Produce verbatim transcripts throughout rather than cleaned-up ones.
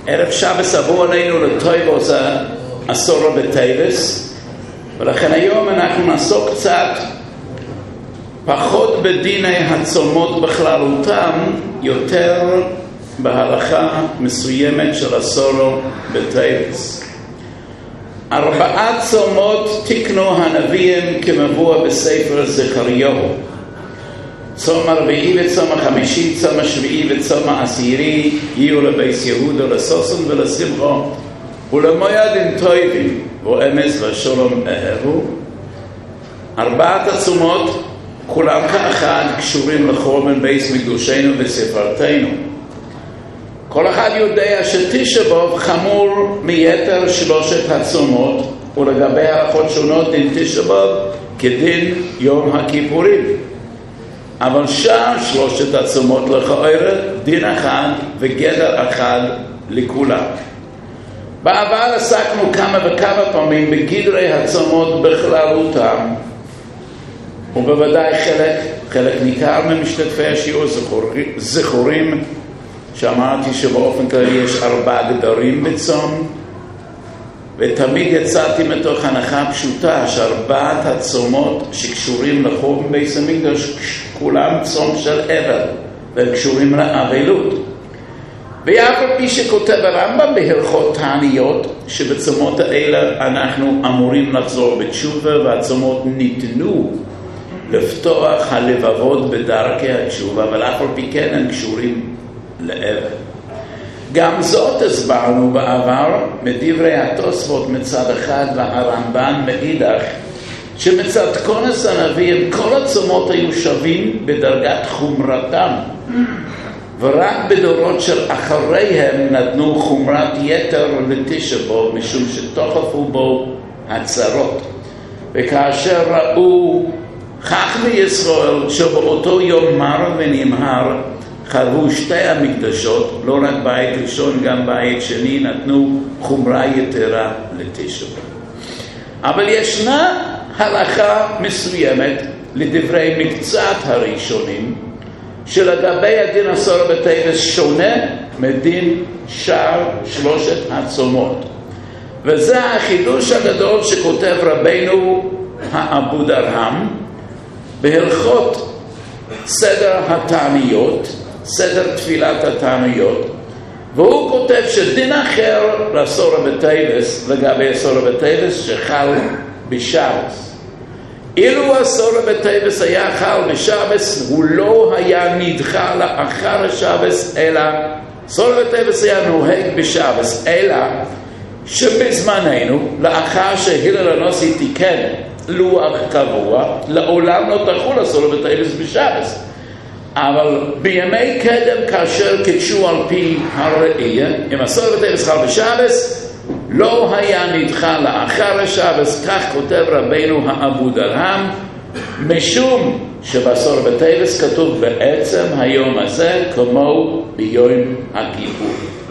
ערב שבס עבור עלינו לטויבו זה עשור בטייבס, ולכן היום אנחנו נעסוק קצת פחות בדיני הצומות בכללותם, יותר בהלכה מסוימת של עשור בטייבס. ארבעה צומות תקנו הנביאים כמבוא בספר זכריהו. צום הרביעי וצום החמישי, צום השביעי וצום העשירי יהיו לבייס יהודה לסוסון ולשמחו ולמוידים טויבים ואמס ושלום אהבו. ארבעת הצומות כולם כאחד קשורים לחורבן בייס מקדושנו וספרתנו. כל אחד יודע שתשעה באב חמור מיתר שלושת הצומות, ולגבי הלכות שונות דין תשעה באב כדין יום הכיפורים. אבל שאר שלושת הצומות לכאורה דין אחד וגדר אחד לכולם. בעבר עסקנו כמה וכמה פעמים בגדרי הצומות בכללותם, ובוודאי חלק, חלק ניכר ממשתתפי השיעור זכורים שאמרתי שבאופן כללי יש ארבעה גדרים בצום, ותמיד יצאתי מתוך הנחה פשוטה שארבעת הצומות שקשורים לחורבן בית המקדש כולם צום של אבל, והם קשורים לאבלות. ואף על פי שכותב הרמב"ם בהלכות תעניות שבצומות האלה אנחנו אמורים לחזור בתשובה, והצומות ניתנו לפתוח הלבבות בדרכי התשובה, אבל אף על פי כן הם קשורים לאבל. גם זאת הסברנו בעבר מדברי התוספות מצד אחד והרמב"ן מאידך, שמצד כונס הנביאים כל הצומות היו שווים בדרגת חומרתם, ורק בדורות של אחריהם נתנו חומרת יתר לתשעה באב, משום שתוכפו בו הצרות. וכאשר ראו חכמי ישראל שבאותו יום מר ונמהר חרבו שתי המקדשות, לא רק בית ראשון גם בית שני, נתנו חומרה יתרה לתשעה באב. אבל ישנה הלכה מסוימת לדברי מקצת הראשונים שלגבי הדין עשור בטייבס שונה מדין שאר שלושת הצומות, וזה החידוש הגדול שכותב רבנו האבו דרהם בהלכות סדר התעניות, סדר תפילת התעניות, והוא כותב שדין אחר לעשור בטייבס לגבי עשור בטייבס שחל בשבס. אילו עשור בטייבס היה חל בשבס, הוא לא היה נדחה לאחר השבס, אלא עשור בטייבס היה נוהג בשבס, אלא שבזמננו, לאחר שהילל הנשיא תיקן לוח קבוע, לעולם לא תחול עשור בטייבס בשבס. אבל בימי קדם כאשר קידשו על פי הראייה, אם עשור בטייבס חל בשבס, לא היה נדחה לאחר השבס, כך כותב רבנו האבו דרהם, משום שבעשור בטייבס כתוב בעצם היום הזה כמו ביום הכיפור.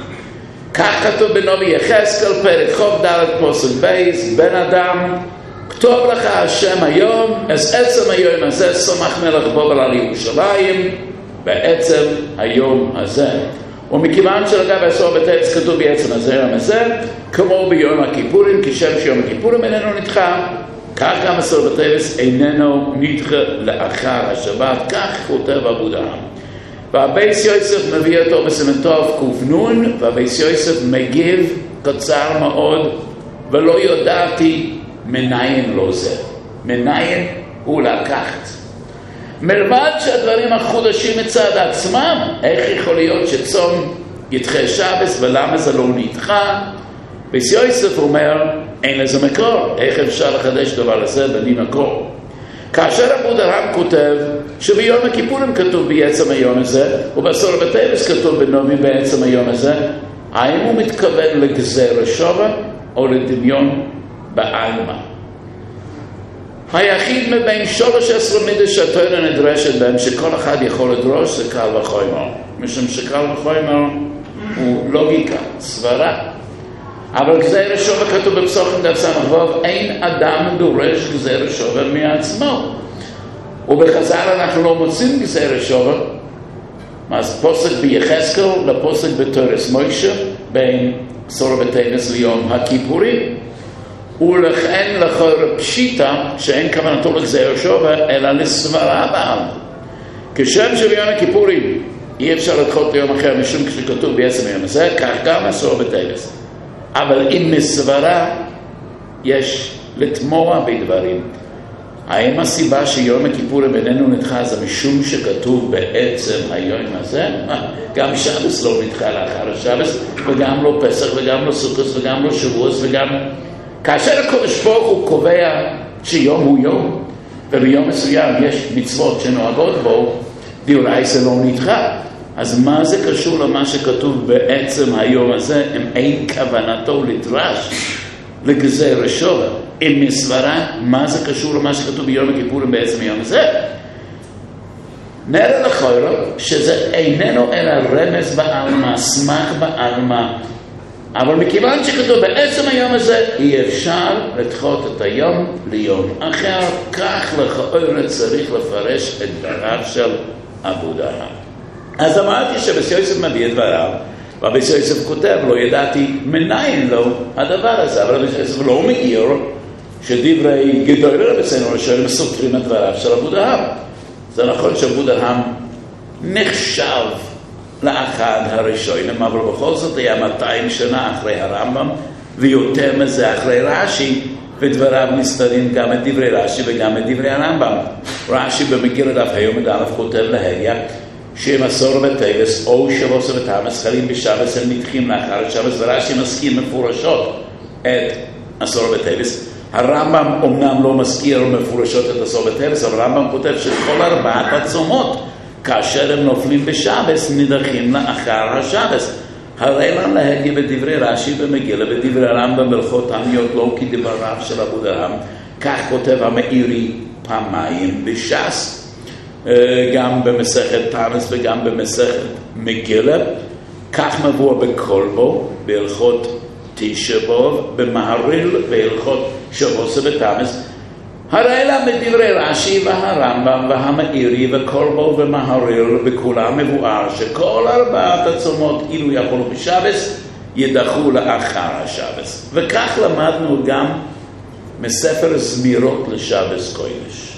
כך כתוב בנביא יחזקאל פרק חוב ד' פסוק בייס, בן אדם כתוב לך השם היום, אז עצם היום הזה סומך מלך בובל על ירושלים בעצם היום הזה. ומכיוון שלגב עשור בטייבס כתוב בעצם הזה היום הזה כמו ביום הכיפורים, כשם שיום הכיפורים איננו נדחה, כך גם עשור בטייבס איננו נדחה לאחר השבת, כך כותב אבו דרהם. והבייס יוסף מביא אותו בסימן טוב ק"נ, והבייס יוסף מגיב קצר מאוד, ולא ידעתי מניין לא זה, מניין הוא לקחת. מלבד שהדברים החודשים מצד עצמם, איך יכול להיות שצום ידחה שבס ולמה זה לא נדחה? בייס יוסף אומר, אין לזה מקור, איך אפשר לחדש דבר הזה בלי מקור? כאשר אבו דרהם כותב שביום הכיפורים כתוב בעצם היום הזה, ובעשור בטייבס כתוב בנביא בעצם היום הזה, האם הוא מתכוון לגזר השווה או לדמיון בעלמא? היחיד מבין שלוש עשרה מידות שהתורה נדרשת בהם שכל אחד יכול לדרוש זה קל וחומר, משום שקל וחומר הוא לוגיקה, סברה. אבל גזר השווה כתוב בפסוחים דף ס"ו, אין אדם דורש גזר השווה מעצמו. ובחז"ל אנחנו לא מוצאים גזר השווה, אז פוסק ביחזקאל לפוסק בתורס מוישה, בין סור בטבס ליום הכיפורים, ולכן לכאורה פשיטה שאין כוונתו לגזיר שובה אלא לסברה בעלמא. כשם שביום הכיפורים אי אפשר לדחות ליום אחר משום כשכתוב בעצם היום הזה, כך גם הסור בטבס. אבל אם מסברה יש לתמוה בדברים. האם הסיבה שיום הכיפורים איננו נדחה זה משום שכתוב בעצם היום הזה? גם שבס לא נדחה לאחר השבס, וגם לא פסח, וגם לא סוכות, וגם לא שבועות, וגם... כאשר הקדוש ברוך הוא קובע שיום הוא יום, וביום מסוים יש מצוות שנוהגות בו, דאורייתא לא נדחה. אז מה זה קשור למה שכתוב בעצם היום הזה, אם אין כוונתו לדרש לגזיר שובה? אם מסברה, מה זה קשור למה שכתוב ביום הכיפורים בעצם היום הזה? נראה לכאורה שזה איננו אלא רמז בעלמא, סמך בעלמא, אבל מכיוון שכתוב בעצם היום הזה, אי אפשר לדחות את היום ליום אחר, כך לכאורה צריך לפרש את דבריו של אבו דהאן. אז אמרתי שבסי יוסף מביא את דבריו, ובסי יוסף כותב, לא ידעתי מניין לו הדבר הזה, אבל בסי יוסף לא מכיר שדברי גדולי רבנו ראשונים סותרים את דבריו של אבו דהאן. זה נכון שאבו דהאן נחשב לאחד הראשונים, אבל בכל זאת היה מאתיים שנה אחרי הרמב"ם, ויותר מזה אחרי רש"י, ודבריו מסתרים גם את דברי רש"י וגם את דברי הרמב"ם. רש"י במגילה דף ה' עמוד א' כותב להגיה, שאם עשור בטבס או שבועות ותמוז חלים בשבס הם נדחים לאחר השבס, ורש"י מסכים מפורשות את עשור בטבס. הרמב"ם אומנם לא מזכיר מפורשות את עשור בטבס, אבל הרמב"ם כותב שכל ארבעת הצומות כאשר הם נופלים בשבס נדחים לאחר השבס. הרי לנו להגיע בדברי רש"י במגילה, בדברי הרמב"ם בהלכות תעניות לא כדבריו של אבו דהאן, כך כותב המאירי פעמיים בש"ס, גם במסכת תמוז וגם במסכת מגילה, כך מבוא בכלבו בהלכות תשעה באב, במהריל בהלכות שבועות ותמוז. הרי לה בדברי רש"י והרמב"ם והמאירי וכלבו ומהריל בכולם מבואר שכל ארבעת הצומות אילו יכולו בשבס ידחו לאחר השבס. וכך למדנו גם מספר זמירות לשבס קודש.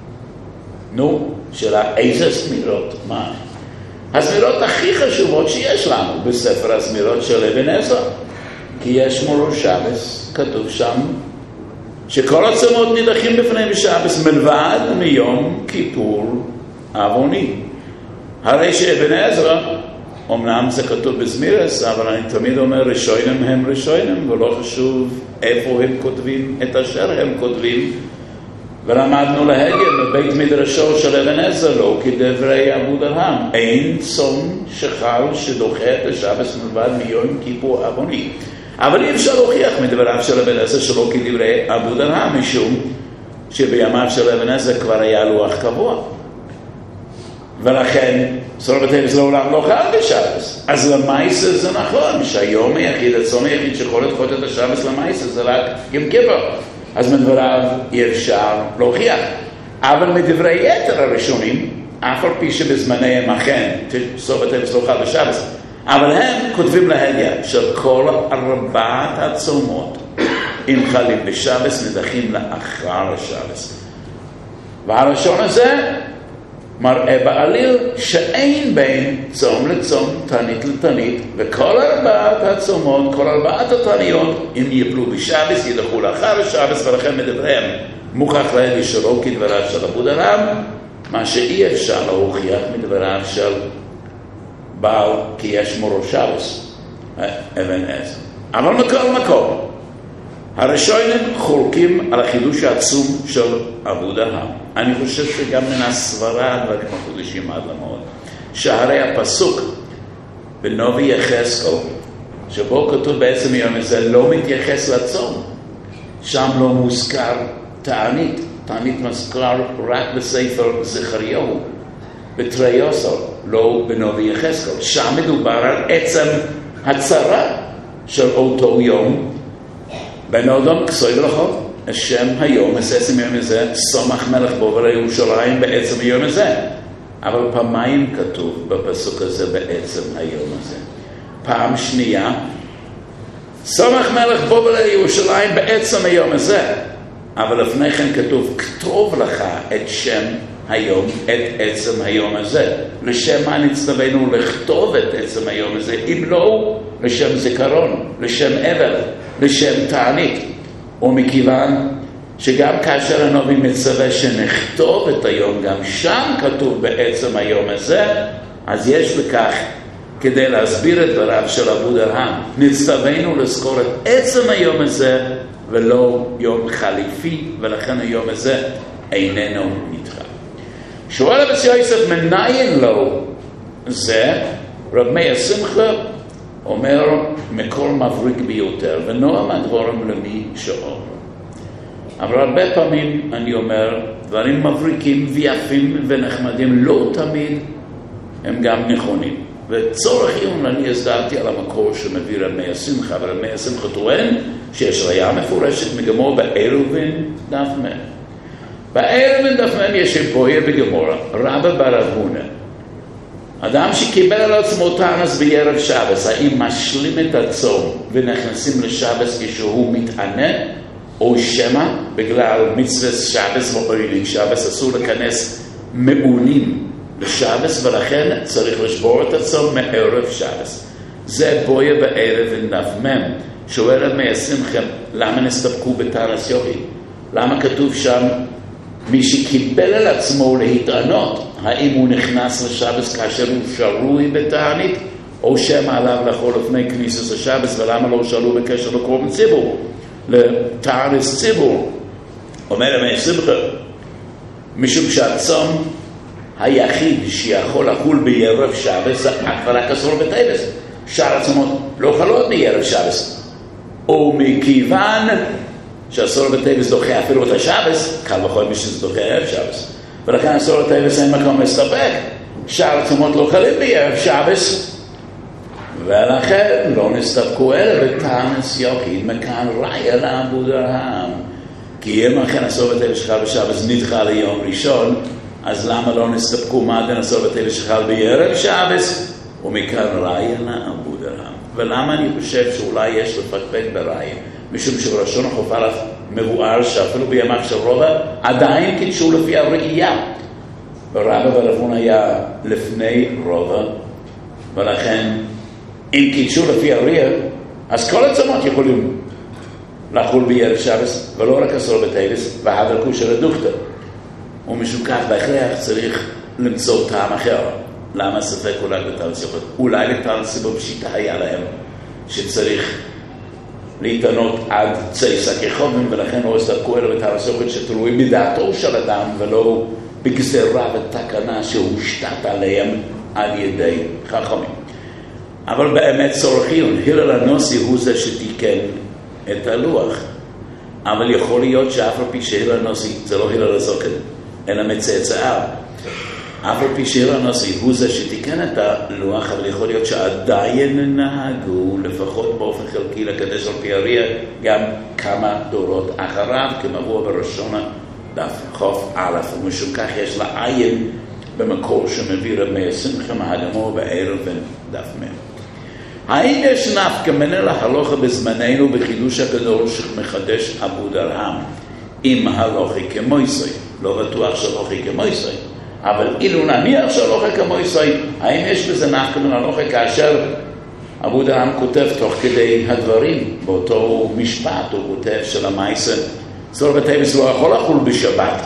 נו, שאלה איזה זמירות? מה? הזמירות הכי חשובות שיש לנו בספר הזמירות של אבן עזרא, כי יש מורו שבס, כתוב שם שכל הצומות נדחים בפני בשבס מלבד מיום כיפור עווני. הרי שאבן עזרא, אמנם זה כתוב בזמירס, אבל אני תמיד אומר ראשונים הם ראשונים, ולא חשוב איפה הם כותבים את אשר הם כותבים. ולמדנו להגל מבית מדרשו של אבן עזרא לא כדברי אבו דהאן, אין צום שחל שדוחה את השבס מלבד מיום כיפור עווני. אבל אי אפשר להוכיח מדבריו של אבן עזרא שלא כדברי אבו דהאן, משום שבימיו של אבן עזרא כבר היה לוח קבוע, ולכן סור בטבס לעולם לא חל בשבס. אז למעשה זה נכון שהיום היחיד, הצום היחיד שיכול לדחות את השבס למעשה זה רק יום כיפור, אז מדבריו אי אפשר להוכיח. אבל מדברי יתר הראשונים, אף על פי שבזמניהם אכן סור בטבס לא חל בשבס, אבל הם כותבים להגיה של כל ארבעת הצומות אם חלים בשבס נדחים לאחר השבס. והלשון הזה מראה בעליל שאין בין צום לצום, תענית לתענית, וכל ארבעת הצומות, כל ארבעת התעניות אם יפלו בשבס ידחו לאחר השבס, ולכן מדבריהם מוכח להגיה שלא כדבריו של אבו דהאן, מה שאי אפשר להוכיח מדבריו של בעל, כי יש מורו שבס אבן עזרא. אבל מכל מקום הראשונים חולקים על החידוש העצום של אבו דהאן. אני חושב שגם מן הסברה דברים החודשים עד למאוד, שהרי הפסוק בנביא יחזקאל שבו כתוב בעצם יום הזה לא מתייחס לצום, שם לא מוזכר תענית. תענית מוזכר רק בספר זכריהו בתרי עשר, לא בנביא יחזקאל. שם מדובר על עצם הצרה של אותו יום, בן אדם כסוי ולכות השם היום עשם יום הזה סומך מלך בו ולירושלים בעצם היום הזה. אבל פעמיים כתוב בפסוק הזה בעצם היום הזה. פעם שנייה סומך מלך בוא לירושלים בעצם היום הזה, אבל לפני כן כתוב, כתוב לך את שם היום, את עצם היום הזה. לשם מה נצטווינו לכתוב את עצם היום הזה? אם לא, לשם זיכרון, לשם אבל, לשם תענית. ומכיוון שגם כאשר הנביא מצווה שנכתוב את היום, גם שם כתוב בעצם היום הזה, אז יש בכך כדי להסביר את דבריו של אבו דרהם. נצטווינו לזכור את עצם היום הזה ולא יום חליפי, ולכן היום הזה איננו נדחה. שואל רבי יוסף מניין לו זה, רב מאיר שמחה אומר מקור מבריק ביותר, ונועם הדבורם למי שאומר. אבל הרבה פעמים אני אומר, דברים מבריקים ויפים ונחמדים לא תמיד הם גם נכונים. וצורך עיון אני הסדרתי על המקור שמביא רב מאיר שמחה, אבל רב מאיר שמחה טוען שיש ראיה מפורשת מגמור בעירובין דף מ'. בעירובין דף מ' יש בויה בגמורה, רבא בר אבונה. אדם שקיבל על עצמו טענס בערב שבס, האם משלים את הצום ונכנסים לשבס כשהוא מתענה, או שמה בגלל מצוות שבס ואוהלים שבס אסור לכנס מעונים לשבס, ולכן צריך לשבור את הצום מערב שבס. זה בויה בעירובין דף מ'. שואל רב מאיר שמחה, למה נסתפקו בטענס יחיד? למה כתוב שם מי שקיבל על עצמו להתענות, האם הוא נכנס לשבס כאשר הוא שרוי בתענית, או שמה עליו לאכול לפני כניסת השבס, ולמה לא שאלו בקשר לקורבן ציבור, לטענס ציבור? אומר רב מאיר שמחה, משום שהצום היחיד שיכול לחול בערב שבס, אך ורק אסור בטבס. שאר הצומות לא חלות בערב שבס. ומכיוון שאסור בטבס דוחה אפילו את השבס, קל וכל מי שזה דוחה ערב שבס. ולכן אסור בטבס אין מקום להסתפק. שאר הצומות לא חלים בערב שבס, ולכן לא נסתפקו אלה בטענס יחיד. מכאן ראיה לאבו דרהם. כי אם אכן אסור בטבס שחל בשבס נדחה ליום ראשון, אז למה לא נסתפקו מה דין אסור בטבס שחל בערב שבס? ומכאן ראיה לאבו דרהם. ולמה אני חושב שאולי יש לפקפק בראיה? משום שבראשון החופר מבואר שאפילו בימיו של רבא עדיין קידשו לפי הראייה. ורבא בר אבונה היה לפני רבא, ולכן אם קידשו לפי הראייה, אז כל הצומות יכולים לחול בערב שבס, ולא רק אסור בטבס, והדרכו של הדוכתא. ומשום כך בהכרח צריך למצוא טעם אחר. למה ספק אולי בטענס יחיד? אולי לטענס סיבוב פשיטה היה להם שצריך להתענות עד צייסה כחובים, ולכן לא הסתפקו אלא בטענס יחיד שתלוי בדעתו של אדם ולא בגזרה ותקנה שהושתת עליהם על ידי חכמים. אבל באמת צורך עיון, הלל הנוסי הוא זה שתיקן את הלוח, אבל יכול להיות שאף על פי שהלל הנוסי זה לא הלל הזוקן אלא מצאצאיו, אף על פי שהלל הנוסי הוא זה שתיקן את הלוח, אבל יכול להיות שעדיין נהגו לפחות באופן חלקי לקדש על פי הראייה גם כמה דורות אחריו, כמבוא בראשונה דף חוף א', ומשום כך יש לה עין במקור שמביא רב מאיר שמחה מהגמור בעירובין דף מ'. האם יש נפקא מינה להלוכה בזמננו בחידוש הגדול שמחדש אבו דרהם עם הלוכה כמויסוי? לא בטוח שהלוכה כמויסוי, אבל אילו נניח שהלוכה כמויסוי, האם יש בזה נפקא מינה להלוכה כאשר אבו דרהם כותב תוך כדי הדברים באותו משפט, הוא כותב של המייסה צור בטבס לא יכול לחול בשבת,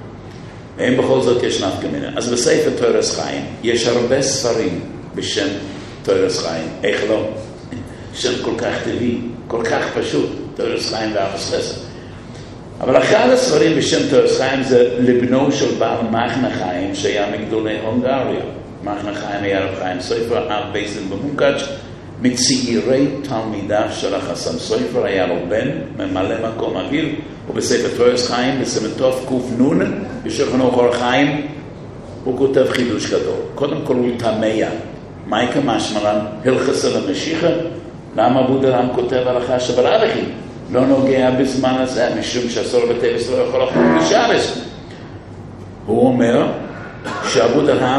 האם בכל זאת יש נפקא מינה? אז בספר תורס חיים יש הרבה ספרים בשם תורס חיים, איך לא? שם כל כך טבעי, כל כך פשוט, תורס חיים ואחס חסד. אבל אחד הספרים בשם תורס חיים זה לבנו של בעל מחנה חיים שהיה מגדולי הונגריה. מחנה חיים היה רב חיים סופר, אב בייסן במונקאץ', מצעירי תלמידיו של החסם סופר, היה לו בן, ממלא מקום אביו, ובספר תורס חיים, בסמטוף קוף נון, בשולחן אור חיים, הוא כותב חידוש גדול. קודם כל הוא תמיה. מייקה משמלן, הלכס על המשיחה, למה אבו דרהם כותב הלכה שבלעדכי? לא נוגע בזמן הזה, משום שאסור בטבס לא יכול לחול בשבס. הוא אומר שאבו דרהם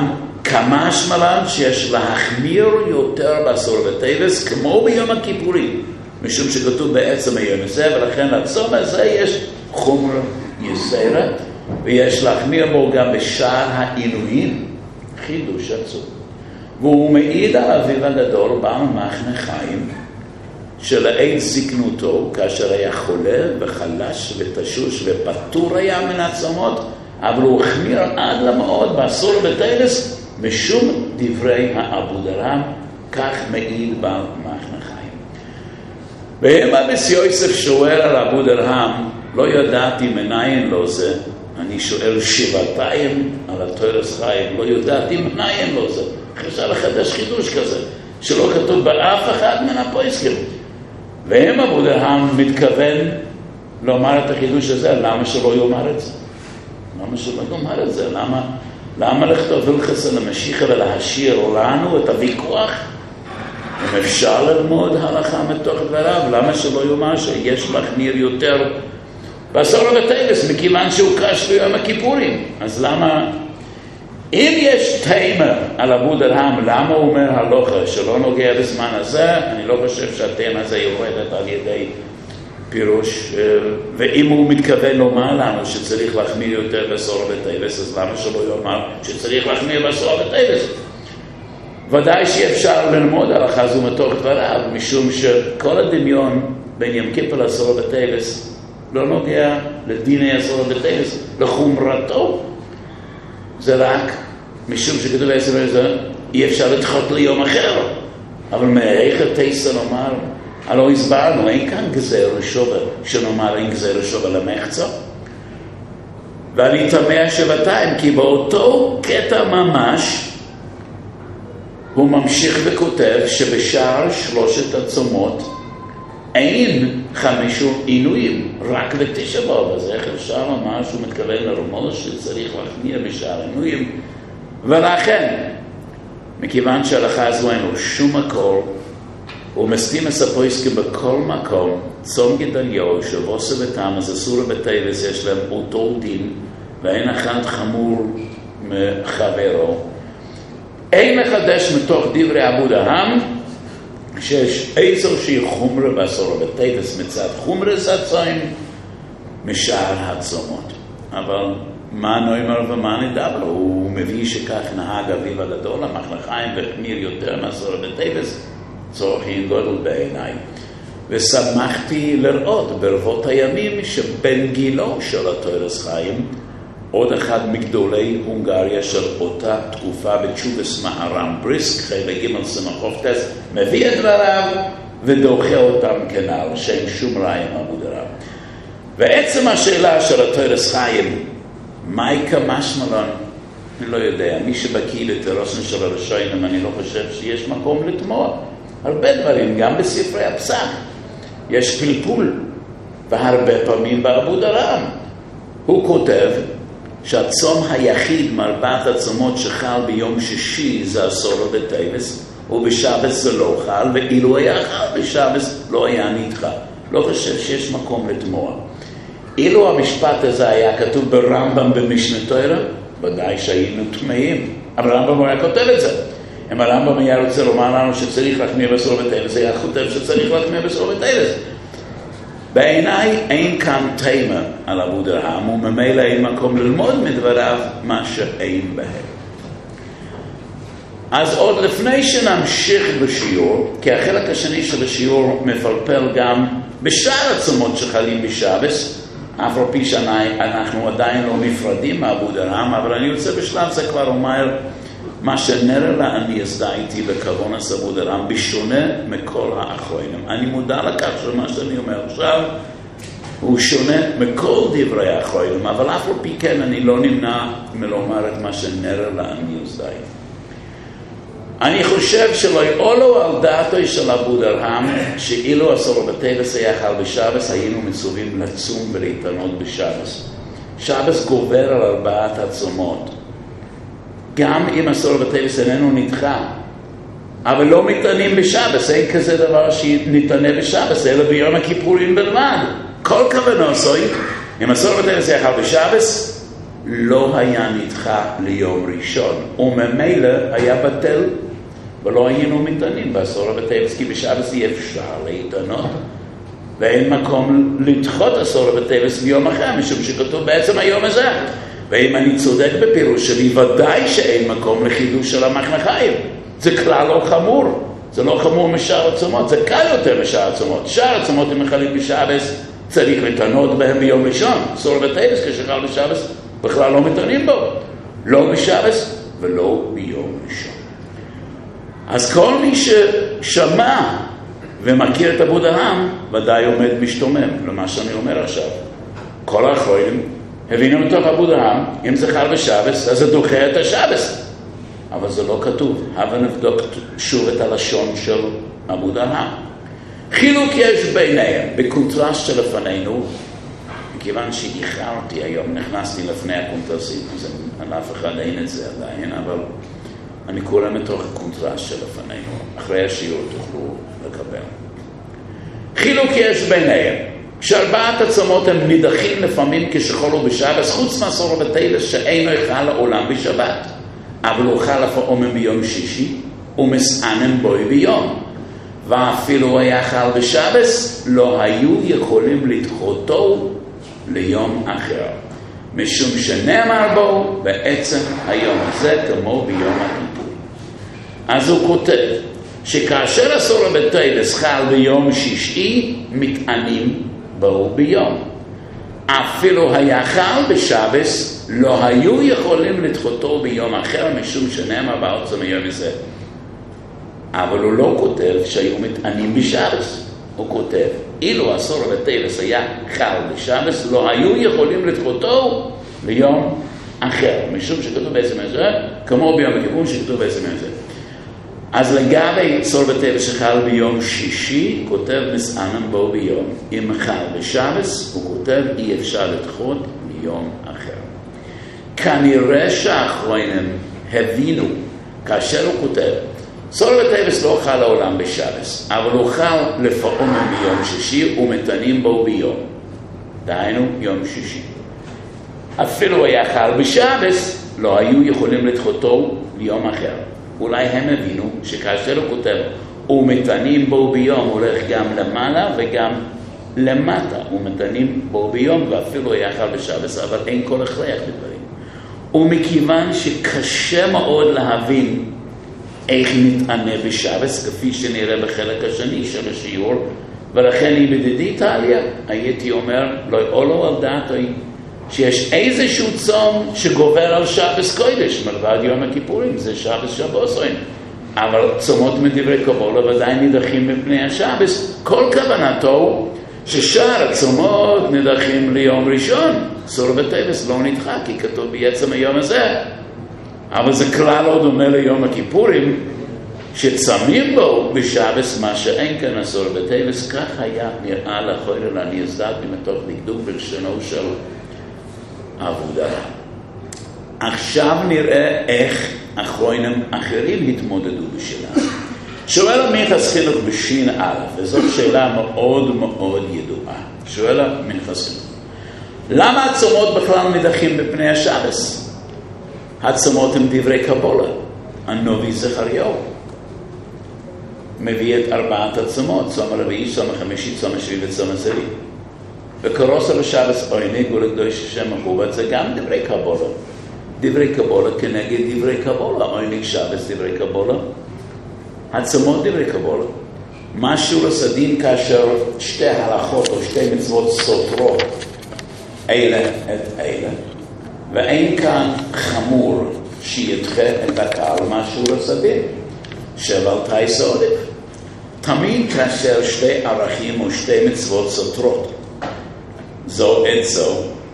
כמשמלן שיש להחמיר יותר באסור בטבס, כמו ביום הכיפורים, משום שכתוב בעצם היום הזה, ולכן לצום הזה יש חומר יסרת, ויש להחמיר בו גם בשאר העינויים, חידוש עצום. והוא מעיד על אביו הגדול, בעל מחנה חיים, שלעת זקנותו, כאשר היה חולה וחלש ותשוש ופטור היה מן הצומות, אבל הוא החמיר עד למאוד באסור בטלס, משום דברי האבו דרם, כך מעיד בעל מחנה חיים. והמה בסיוסף שואל על אבו דרם, לא ידעתי מניין לו זה, אני שואל שבעתיים על התורס חיים, לא ידעתי מניין לו זה, חשב לחדש חידוש כזה, שלא כתוב באף אחד מן הפויסקים. והם אבו דרם מתכוון לומר את החידוש הזה, למה שלא יאמר את זה? למה שלא יאמר את זה? למה, למה לכתוב הלכס על המשיחה ולהשאיר לנו את הוויכוח? אם אפשר ללמוד הלכה מתוך דבריו, למה שלא יאמר שיש מחמיר יותר בעשור ובטלס, מכיוון שהוא קש ביום הכיפורים? אז למה, אם יש תימה על אבו דרם, למה הוא אומר הלוכה שלא נוגע בזמן הזה? אני לא חושב שהתימה הזה יורדת על ידי פירוש, ואם הוא מתכוון לומר לנו שצריך להחמיר יותר בעשור ובטלס, אז למה שלא יאמר שצריך להחמיר בעשור ובטלס? ודאי שאפשר ללמוד הלכה זו מתוך דבריו, משום שכל הדמיון בין ים כיפר לעשור ובטלס לא נוגע לדיני עשור ובטלס, לחומרתו. זה רק משום שכתוב בעצם הזה, אי אפשר לדחות ליום אחר. אבל מאיך התייסה לומר, הלא הסברנו, אין כאן גזר שובה, שנאמר אין גזר שובה למחצה. ואני תמה שבעתיים, כי באותו קטע ממש, הוא ממשיך וכותב שבשאר שלושת הצומות, אין חמישו עינויים, רק בתשע באב. אז איך אפשר לומר שהוא מתכוון לרמוז שצריך להחמיר בשאר עינויים? ולכן, מכיוון שההלכה הזו אין לו שום מקור, הוא מסתים הספויסקי בכל מקום, צום גדליהו, שבוסה ותמז, אסורה בטלס, יש להם אותו דין, ואין אחד חמור מחברו. אין מחדש מתוך דברי אבו דרם, שיש איזושהי חומרה בעשור בטלס מצד חומרס הצוים משאר הצומות. אבל מה נאמר ומה נדבר? הוא מביא שכך נהג אביו הגדול, המחלחיים והחמיר יותר מעשור בטלס, צורכי גודל בעיניי. ושמחתי לראות ברבות הימים שבין גילו של התורס חיים, עוד אחד מגדולי הונגריה של אותה תקופה בתשובס מהר"ם בריסק, חלק ג' סמכופטס, מביא את דבריו ודוחה אותם כנ"ל, שאין שום רעיון אבו דרם. ועצם השאלה של התורס חיים, מהי כמשמלון? אני לא יודע, מי שבקיא לתרוסן של הראשונים, אני לא חושב שיש מקום לתמוע. הרבה דברים, גם בספרי הפסק, יש פלפול, והרבה פעמים באבו דרם. הוא כותב שהצום היחיד מארבעת הצומות שחל ביום שישי זה עשור בטלס, ובשבת זה לא חל, ואילו היה חל בשבת לא היה נדחה. לא חושב שיש מקום לתמוע. אילו המשפט הזה היה כתוב ברמב"ם במשנה תורה, ודאי שהיינו תמאים, אבל הרמב"ם היה כותב את זה. אם הרמב"ם היה רוצה לומר לנו שצריך להחמיר בעשור בטלס, היה כותב שצריך להחמיר בעשור בטלס. בעיניי אין כאן תימה על אבו דרם, וממילא אין מקום ללמוד מדבריו מה שאין בהם. אז עוד לפני שנמשיך בשיעור, כי החלק השני של השיעור מפלפל גם בשאר הצומות שחלים בשבס, אף על פי שאנחנו עדיין לא נפרדים מאבו דרם, אבל אני רוצה בשלב זה כבר אומר מה שנראה לה אני הזדהיתי בכוונס אבו דרם, בשונה מכל האחרונים. אני מודע לכך שמה שאני אומר עכשיו הוא שונה מכל דברי האחרונים, אבל אף על פי כן אני לא נמנע מלומר את מה שנראה לה אני הזדהיתי. אני חושב שלא יעולו על דעתו של אבו דרם שאילו עשור בטלס היה חל בשבס, היינו מצווים לצום ולהתענות בשבס. שבס גובר על ארבעת הצומות. גם אם עשור בטלס איננו נדחה, אבל לא מתענים בשבס, אין כזה דבר שנתענה בשבס, אלא ביום הכיפורים בלבד. כל כוונו עשוי, אם עשור בטלס היה חל בשבס, לא היה נדחה ליום ראשון, וממילא היה בטל, ולא היינו מתענים בעשור בטבס, כי בשבס אי אפשר להתענות, ואין מקום לדחות עשור בטבס ביום אחר, משום שכתוב בעצם היום הזה. ואם אני צודק בפירוש שלי, ודאי שאין מקום לחידוש של המחנכיים. זה כלל לא חמור. זה לא חמור משאר הצומות, זה קל יותר משאר הצומות. שאר הצומות הם מחלים בשבס, צריך לתענות בהם ביום ראשון. עשור בטבס כשחל בשבס, בכלל לא מתענים בו. לא בשבס ולא ביום ראשון. אז כל מי ששמע ומכיר את אבו דהאם, ודאי עומד משתומם למה שאני אומר עכשיו. כל האחרונים הבינו מתוך אבו דהאם, אם זה חל בשבס, אז זה דוחה את השבס. אבל זה לא כתוב. הבה נבדוק שוב את הלשון של אבו דהאם. חילוק יש ביניהם, בקונטרסט שלפנינו, מכיוון שאיחרתי היום, נכנסתי לפני הקונטרסים, אז על אף אחד אין את זה עדיין, אבל אני קורא מתוך הקונטרסט שלפנינו. אחרי השיעור תוכלו לקבל. חילוק יש ביניהם. כשארבעת הצומות הם נידחים לפעמים כשחולו בשבס, חוץ מעשור בטבס שאינו יחל לעולם בשבת. אבל הוא חל לפעמים ביום שישי, ומסענם בוי ביום. ואפילו היה חל בשבס, לא היו יכולים לדחותו ליום אחר. משום שנאמר בו בעצם היום הזה כמו ביום הכיפור. אז הוא כותב שכאשר עשור בטבס חל ביום שישי, מתענים בו ביום. אפילו היה חל בשבס, לא היו יכולים לדחותו ביום אחר, משום שנאמר בעצם היום הזה. אבל הוא לא כותב שהיו מתענים בשבס. הוא כותב, אילו עשור בטבס היה חל בשבס, לא היו יכולים לדחותו ביום אחר, משום שכתוב בעצם הזה, כמו ביום הכיפור שכתוב בעצם הזה. אז לגבי עשור בטבס שחל ביום שישי, כותב מסענם בו ביום. אם חל בשבס, הוא כותב אי אפשר לדחות ביום אחר. כנראה שהאחרונים הבינו, כאשר הוא כותב, עשור בטבס לא חל לעולם בשבס, אבל הוא חל לפעמים ביום שישי ומתענים בו ביום. דהיינו יום שישי. אפילו היה חל בשבס, לא היו יכולים לדחותו ליום אחר. אולי הם הבינו שכאשר הוא כותב ומתענים בו ביום, הוא הולך גם למעלה וגם למטה. ומתענים בו ביום ואפילו היה חל בשבס, אבל אין כל הכרח בדברים. ומכיוון שקשה מאוד להבין איך נתענה בשבס, כפי שנראה בחלק השני של השיעור, ולכן אם בדידי טליה, הייתי אומר, לא עולו על דעתי, שיש איזשהו צום שגובר על שבס קודש, מלבד יום הכיפורים, זה שבס שבוסוין. אבל צומות מדברי קבולה ודאי נדחים מפני השבס. כל כוונתו ששאר הצומות נדחים ליום ראשון. עשור בטבס לא נדחה, כי כתוב בעצם היום הזה. אבל זה כלל לא דומה ליום הכיפורים, שצמים בו בשבס מה שאין כאן עשור בטבס. כך היה נראה לאחור אלא אני הזדעתי מתוך דקדוק בלשונו של אבו דהאם. עכשיו נראה איך אחרונים אחרים התמודדו בשאלה. שואל המנחס חינוך בשין א', וזאת שאלה מאוד מאוד ידועה. שואל המנחס חינוך, למה הצומות בכלל נדחים בפני השבס? הצומות הם דברי קבולה. הנביא זכריהו מביא את ארבעת הצומות, צום הרביעי, צום החמישי, צום השביעי וצום העשירי. וקרוס על השבס עונג ולקדוש השם מכובד, זה גם דברי קבולה. דברי קבולה כנגד דברי קבולה. עונג שבס דברי קבולה. הצומות דברי קבולה. משהו לסדין כאשר שתי הלכות או שתי מצוות סותרות אלה את אלה. ואין כאן חמור שידחה את הקהל משהו לסדין. שבל תייס עודף. תמיד כאשר שתי ערכים או שתי מצוות סותרות זו את זו,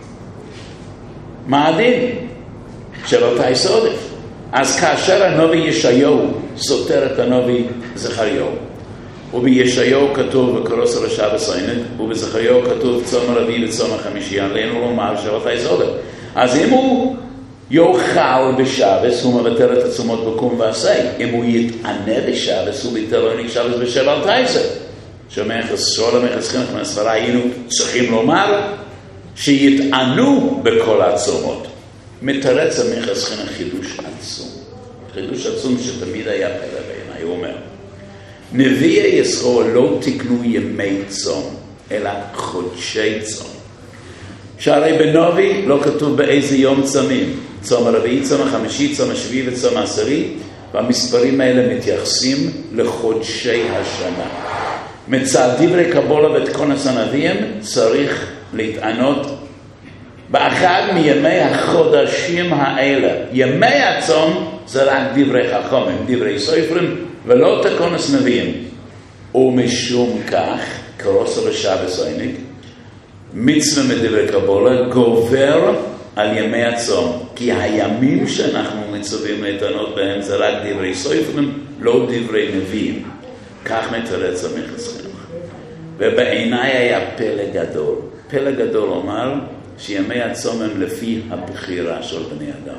מה הדין? שלא תייס עודף. אז כאשר הנביא ישעיהו סותר את הנביא זכריהו, ובישעיהו כתוב וקרוס על השבס עונג, ובזכריהו כתוב צום הרביעי וצום החמישי, עלינו לומר שלא תייס עודף. אז אם הוא יאכל בשבס, הוא מבטל את הצומות בקום ועשה. אם הוא יתענה בשבס, הוא ביטל עונג שבס בשבל תייסה. שמחס, שואל המחס חינוך מהסברה, היינו צריכים לומר שיתענו בכל הצומות. מתרץ המחס חינוך חידוש עצום. חידוש עצום שתמיד היה פלא בעיניי. הוא אומר, נביאי ישראל לא תקנו ימי צום, אלא חודשי צום. שהרי בנובי לא כתוב באיזה יום צמים, צום הרביעי, צום החמישי, צום השביעי וצום העשירי, והמספרים האלה מתייחסים לחודשי השנה. מצד דברי קבולה ותקונס הנביאים צריך להתענות באחד מימי החודשים האלה. ימי הצום זה רק דברי חכמים, דברי סופרים, ולא תקונס נביאים. ומשום כך, קרוסו לשבס עיניק, מצווה מדברי קבולה גובר על ימי הצום, כי הימים שאנחנו מצווים להתענות בהם זה רק דברי סופרים, לא דברי נביאים. כך מתרץ המכס חינוך. ובעיניי היה פלא גדול. פלא גדול אומר שימי הצום הם לפי הבחירה של בני אדם.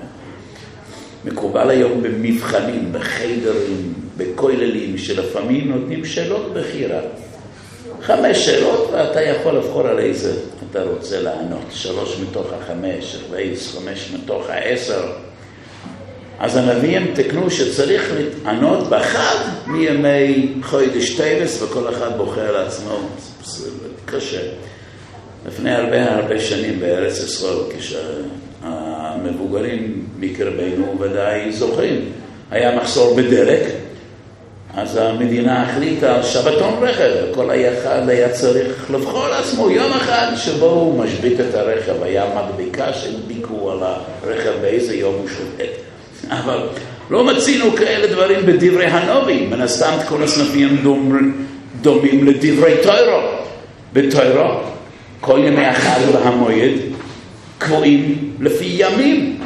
מקובל היום במבחנים, בחיידרים, בכוללים, שלפעמים נותנים שאלות בחירה. חמש שאלות ואתה יכול לבחור על איזה אתה רוצה לענות. שלוש מתוך החמש, ואיזה חמש מתוך העשר. אז הנביאים תקנו שצריך להתענות באחד מימי חודש טבס, וכל אחד בוחר לעצמו. זה קשה. לפני הרבה הרבה שנים בארץ ישראל, כשהמבוגרים מקרבנו ודאי זוכרים, היה מחסור בדלק, אז המדינה החליטה על שבתון רכב, וכל אחד היה צריך לבחור לעצמו יום אחד שבו הוא משבית את הרכב. היה מדבקה שהדביקו על הרכב באיזה יום הוא שובת. אבל לא מצינו כאלה דברים בדברי הנובים. מן הסתם כל הסנפים דומים, דומים לדברי תוירו. בתוירו כל ימי החג והמועד קבועים לפי ימים.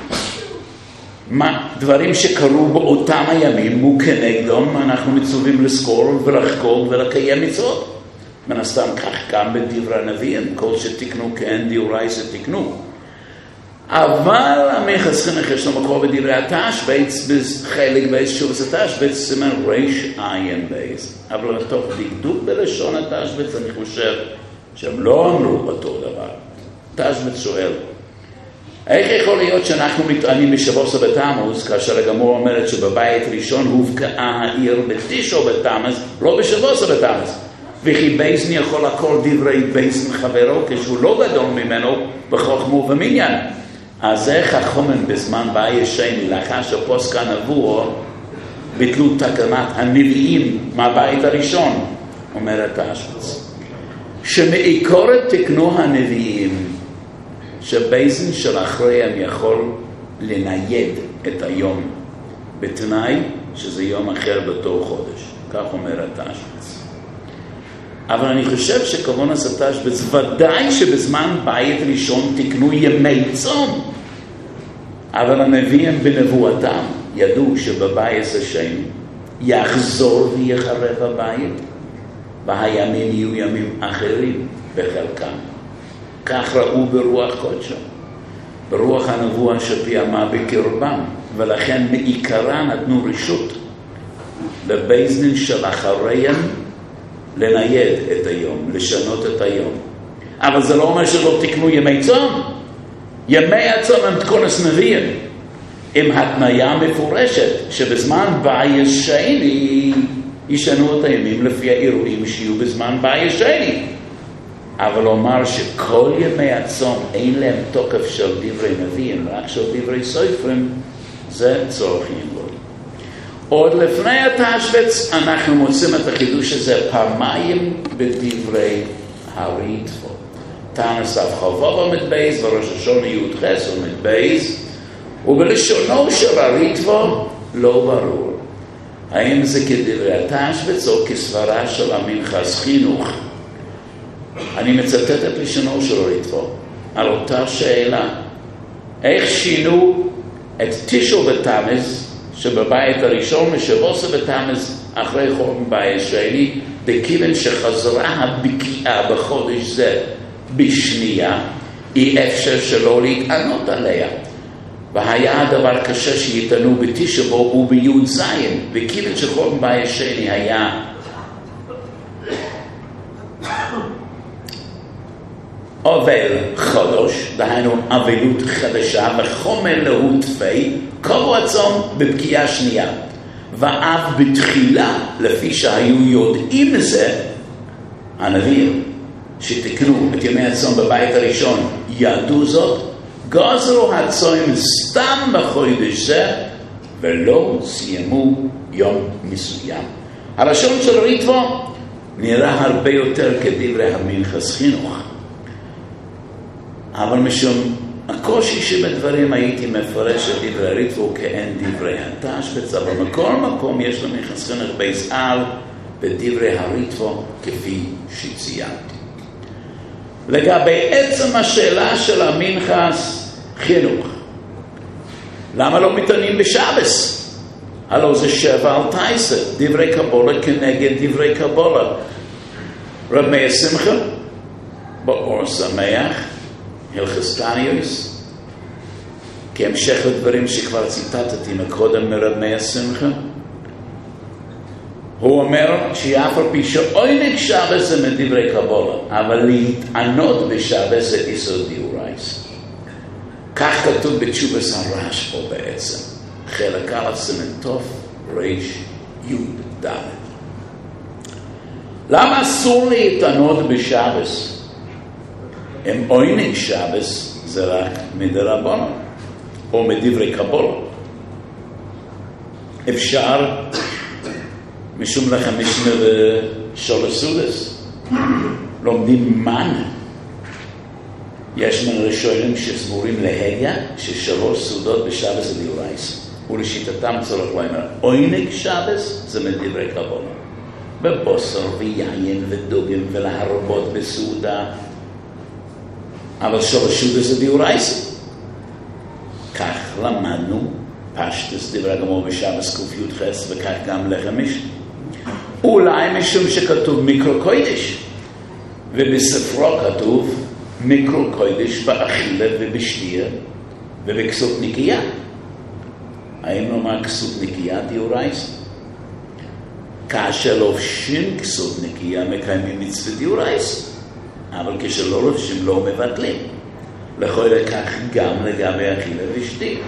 מה, דברים שקרו באותם הימים וכנגדם אנחנו מצווים לזכור ולחגוג ולקיים מצוות. מן הסתם כך גם בדברי הנביאים, כל שתקנו כן דאורייתא תקנו. אבל המכס חינוך יש לו מקור בדברי התשבץ, בחלק בייס שובס התשבץ, סימן ריש עין בייס. אבל מתוך דקדוק בלשון התשבץ, אני חושב שהם לא אמרו אותו דבר. תשבץ שואל, איך יכול להיות שאנחנו מתענים בשבוע בתמוז, כאשר הגמור אומרת שבבית ראשון הובקעה העיר בתשעו בתמוז, לא בשבוע בתמוז. וכי בייסן יכול לקרוא דברי בייסן חברו כשהוא לא גדול ממנו בחוכמה ובמניין. אז איך החומן בזמן באי שני, לאחר שפוסק הנבואו, ביטלו תקנת הנביאים מהבית הראשון, אומרת השבץ. שמעיקורת תקנו הנביאים, שבייסן של אחריהם יכול לנייד את היום, בתנאי שזה יום אחר בתור חודש. כך אומרת השבץ. אבל אני חושב שכוון הסתש ודאי שבזמן בית ראשון תקנו ימי צום. אבל הנביאים בנבואתם ידעו שבבית השני יחזור ויחרב הבית, והימים יהיו ימים אחרים בחלקם. כך ראו ברוח קודשם, ברוח הנבואה שפיעמה בקרבם, ולכן מעיקרה נתנו רשות לבייסדין של אחריהם לנייד את היום, לשנות את היום. אבל זה לא אומר שלא תקנו ימי צום. ימי הצום הם תקונס נביאים, עם התניה מפורשת, שבזמן בית שני ישנו את הימים לפי האירועים שיהיו בזמן בית שני. אבל לומר שכל ימי הצום אין להם תוקף של דברי נביאים, רק של דברי סופרים, זה צורך ימלוי. עוד לפני התשבץ אנחנו מוצאים את החידוש הזה פעמיים בדברי הריטב"א. תנא כ"ו עמוד בייס וראש השונה י"ח עמוד בייס, ובלשונו של הריטב"א לא ברור האם זה כדברי התשבץ או כסברה של המנחס חינוך. אני מצטט את לשונו של הריטב"א על אותה שאלה, איך שינו את תשעו בתמוז שבבית הראשון משבוסה בתמוז אחרי חורבן בית שני, בכיוון שחזרה הבקיעה בחודש זה בשנייה, אי אפשר שלא להתענות עליה. והיה הדבר קשה שיתענו בתשעו ובי"ז, וכיוון שחורבן בית שני היה אבל חודש, דהיינו אבלות חדשה, וחומר להוטפי, קבעו הצום בפקיעה שנייה. ואף בתחילה, לפי שהיו יודעים זה, הנביאים שתקנו את ימי הצום בבית הראשון ידעו זאת, גזרו הצום סתם בחודש זה ולא סיימו יום מסוים. הלשון של ריטב"א נראה הרבה יותר כדברי המנחס חינוך, אבל משום הקושי שבדברים הייתי מפרש את דברי ריטב"א כאין דברי התשבץ, אבל בכל מקום יש למנחס חינוך בייס על בדברי הריטב"א כפי שציינתי. לגבי עצם השאלה של המנחס חינוך, למה לא מתענים בשבס? הלא זה שבע על תייסה, דברי קבולה כנגד דברי קבולה. רב מאיר שמחה, באור שמח, הלכות תניוס, כהמשך לדברים שכבר ציטטתי מקודם מרב מאיר שמחה, הוא אומר שאף על פי שעונג שבס זה מדברי קבולה, אבל להתענות בשבס זה איסור דיורייס. כך כתוב בתשובת הרשב"א בעצם, חלק א' סימן תוף ריש יוד ד'. למה אסור להתענות בשבס? אם עונג שבס זה רק מדרבנן או מדברי קבולה. אפשר משום לכם משנה ושלוש סודס לומדים מן. יש מן ראשונים שסבורים להגה ששלוש סודות בשבס זה דיורייס, ולשיטתם צורך לומר עונג שבס זה מדברי קבולה, בבוסר ויין ודוגים ולהרבות בסעודה, אבל שלוש סודות זה דיורייס. כך למדנו פשטס דברי הגמור בשבס ק"י חס, וכך גם לחם משנה. אולי משום שכתוב מיקרו קודש, ובספרו כתוב מיקרו קודש באכילה ובשתייה ובכסות נקייה. האם נאמר כסות נקייה דיורייס? כאשר לובשים כסות נקייה מקיימים מצוות דיורייס, אבל כשלא לובשים לא מבטלים. לכל כך גם לגבי אכילה ושתייה.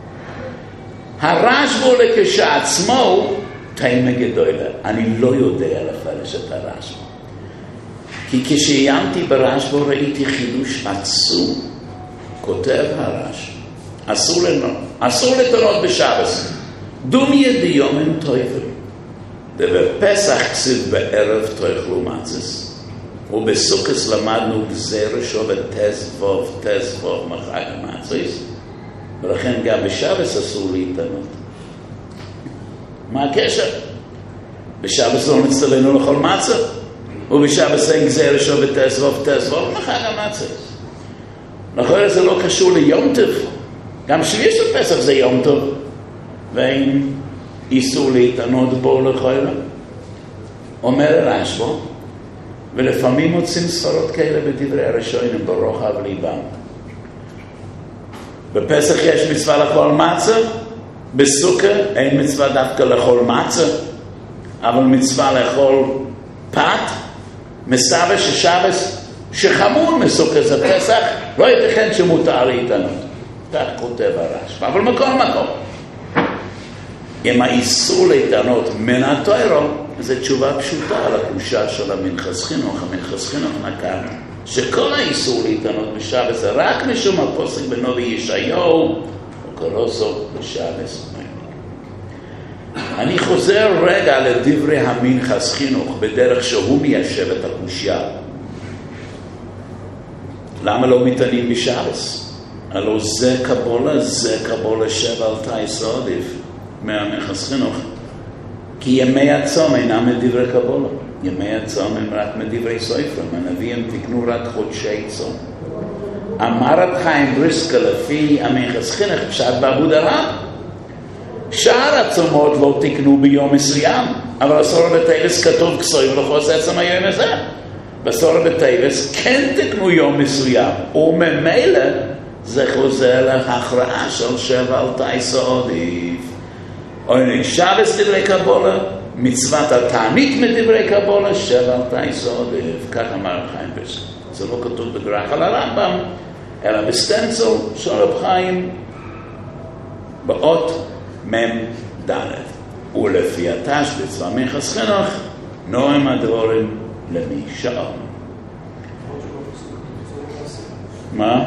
הרשב"א לכשעצמו תימה גדולה. אני לא יודע לפרש את הרשב"א, כי כשעיינתי ברשב"א ראיתי חידוש עצום. כותב הרשב"א, אסור לנות, אסור לתנות בשבס. דומיה דיומן טויבל, ובפסח כסיב בערב תאכלו מצות, ובסוכות למדנו גזירה שובת תזבוב תזבוב מחג המצות, ולכן גם בשבס אסור להתענות. מה הקשר? בשבס לא נצטווינו לאכול מצה, ובשבס אין גזירה שובת תזבוב תזבוב מחג המצות. נכון, זה לא קשור ליום טוב. גם שביעי של פסח זה יום טוב, ואין איסור להתענות בו לכל. אומר הרשב"א, ולפעמים מוצאים ספרות כאלה בדברי הראשונים ברוחב ליבם. בפסח יש מצווה לאכול מצה, בסוכה אין מצווה דווקא לאכול מצה, אבל מצווה לאכול פת, מסתבר ששבס שחמור מסוכה זה פסח, לא ייתכן שמותר להתענות. כך כותב הרשב"א, אבל מכל מקום. אם האיסור להתענות מן התורה, זו תשובה פשוטה על הקושה של המנחס חינוך. המנחס חינוך נקר שכל האיסור להתענות בשבס זה רק משום הפוסק בנביא ישעיהו, וקורוסו בשבס. אני חוזר רגע לדברי המנחס חינוך בדרך שהוא מיישב את הקושה. למה לא מתענים בשבס? הלא זה קבולה, זה קבולה שבע על תייס עדיף מהמנחס חינוך. כי ימי הצום אינם מדברי קבולה. ימי הצום הם רק מדברי סופר. הנביאים תקנו רק חודשי צום. אמר רב חיים בריסקה לפי המנחס חינוך פשט בעבוד הרב. שאר הצומות לא תקנו ביום מסוים, אבל אסור בטייבס כתוב כסוי ולחוס עצם היום הזה. בסור בטייבס כן תקנו יום מסוים, וממילא זה חוזר להכרעה של שבע על תייס עדיף. עונג שבס דברי קבולה, מצוות התענית מדברי קבולה, שבע על תייס עדיף. כך אמר חיים בריסקה. זה לא כתוב בגרח על הרמב"ם, אלא בסטנצל של רב חיים באות מם ד'. ולפי התשבץ והמנחס חינוך, נועם הדבורים למי שאל. מה?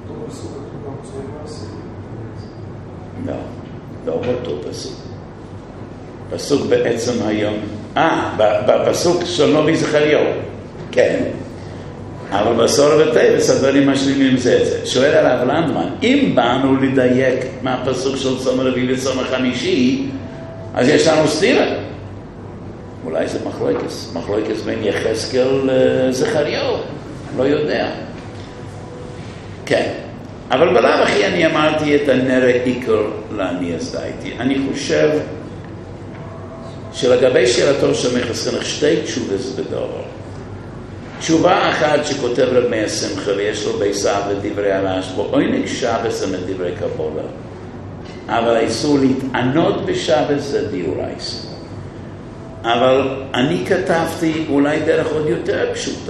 לא, לא אותו פסוק. פסוק בעצם היום. אה, בפסוק של נביא זכריהו. כן. אבל בסור וטייבס הדברים משלימים זה את זה. שואל הרב לנדמן, אם באנו לדייק מהפסוק של צום רביעי וצום החמישי, אז יש לנו סתירה. אולי זה מחלוקס, מחלוקס בין יחזקאל לזכריהו, לא יודע. כן, אבל בלב אחי אני אמרתי את הנר עיקר לעני הסדייתי. אני חושב שלגבי שאלתו של מנחס חינוך שתי תשובות בדבר. תשובה אחת שכותב רב מאיר שמחה ויש לו ביסה ודברי הרש בו, עונג שבס הם דברי קבולה. אבל האיסור להתענות בשבס זה דיורייס. אבל אני כתבתי אולי דרך עוד יותר פשוטה.